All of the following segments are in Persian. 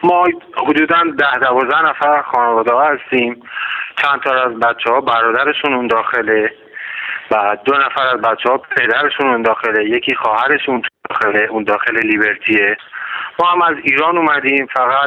ما حدوداً 10-12 نفر خانواده ها هستیم. چند تا از بچه ها برادرشون اون داخله و 2 نفر از بچه ها پدرشون اون داخله، یکی خواهرشون داخله، اون داخل لیبرتیه. ما هم از ایران اومدیم فقط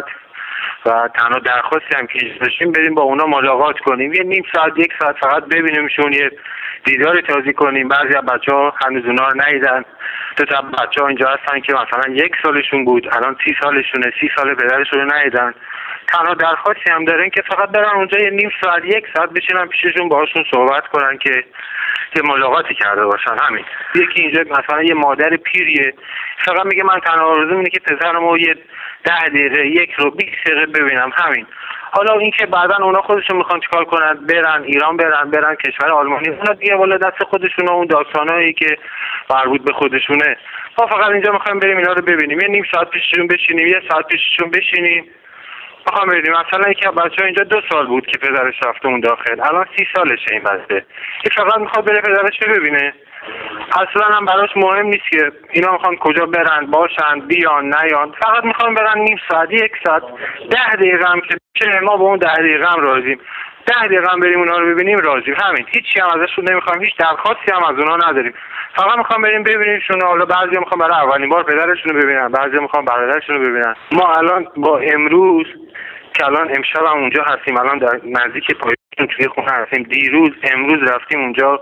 و تنها درخواستی هم که داشتیم بریم با اونا ملاقات کنیم، یه نیم ساعت 1 ساعت فقط ببینیمشون، یه دیدار تازی کنیم. بعضی از بچه‌ها هنوز اونا رو ندیدن. 2 تا بچه‌ها اینجا هستن که مثلا 1 سالشون بود، الان 30 سالشونه، 30 سال پدرشون رو ندیدن. تنها درخواستی هم دارن که فقط برن اونجا یه نیم ساعت 1 ساعت بشینن پیششون، باهاشون صحبت کنن که ملاقاتی کرده باشن. همین. یکی اینجا مثلا یه مادر پیریه، فقط میگه من تنها آرزوم اینه که پسرمو یه 10 دقیقه 1 رو 20 دقیقه ببینم. همین. حالا اینکه بعداً اونا خودشون میخوان چیکار کنن، برن ایران، برن کشور آلمانی، اونا دیگه والا دست خودشونه، اون داستانایی که مربوط به خودشونه. ما فقط اینجا میخوایم بریم اینا رو ببینیم، یه نیم ساعت پیششون بشینیم، 1 ساعت پیششون بشینیم. میخوام بریم. مثلا یکی از بچه‌ها اینجا 2 سال بود که پدرش رفته اون داخل، الان 30 سالشه این بچه. این فقط میخواد بره پدرش رو ببینه. اصلا هم براش مهم نیست که اینا میخوان کجا برن، باشن، بیان، نیان. فقط میخوان برن نیم ساعت 1 ساعت 10 دقیقه هم که بشه، ما با اون 10 دقیقه هم راضیم. 10 دقیقه هم بریم اونا رو ببینیم راضیم. همین. هیچی هم ازشون نمیخوام، هیچ درخواستی هم از اونا نداریم. فقط میخوام بریم ببینیمشون. حالا بعضیا میخوان برای اولین بار پدرشون رو ببینن، بعضیا میخوان برادرشون رو ببینن. ما الان با امروز که الان امشب هم اونجا هستیم، الان در نزدیک پایتون توی خونه هستیم. دیروز امروز رفتیم اونجا،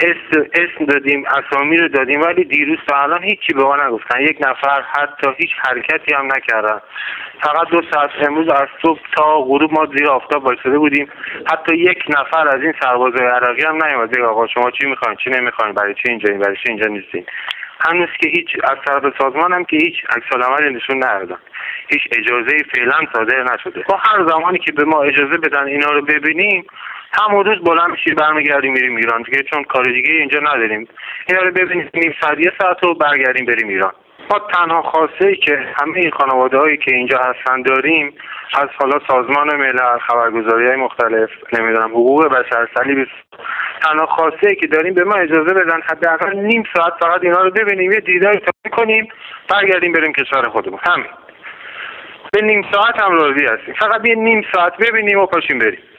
اسم دادیم، اسامی رو دادیم، ولی دیروز تا الان هیچی به ما نگفتن. 1 نفر حتی هیچ حرکتی هم نکردن. فقط 2 ساعت امروز از صبح تا غروب ما زیر آفتاب وایساده بودیم. حتی 1 نفر از این سربازای عراقی هم نیومد بگه آقا شما چی میخواین، چی نمیخواین، برای چی اینجایین، برای چی اینجا نیستین. هنوز که هیچ از طرف سازمان هم که هیچ عکس‌العملی نشون ندادن، هیچ اجازه فعلا صادر نشده. ما هر زمانی که به ما اجازه بدن اینا رو ببینیم، همون روز بلند میشیم برمیگردیم میریم ایران دیگه، چون کار دیگه اینجا نداریم. اینا رو ببینیم نیم ساعت 1 ساعت رو برگردیم بریم ایران. ما تنها خواسته ای که همه این خانواده‌هایی که اینجا هستن داریم از حالا سازمان ملل، خبرگزاری‌های مختلف، نمیدونم حقوق بشر، صلیب، تنها خواسته ای که داریم به ما اجازه بدن حداقل نیم ساعت فقط اینا رو ببینیم، یه دیداری کنیم، برگردیم بریم کشور خودمون. همین. به نیم ساعت هم راضی هستیم، فقط یه نیم ساعت ببینیم و پاشیم بریم.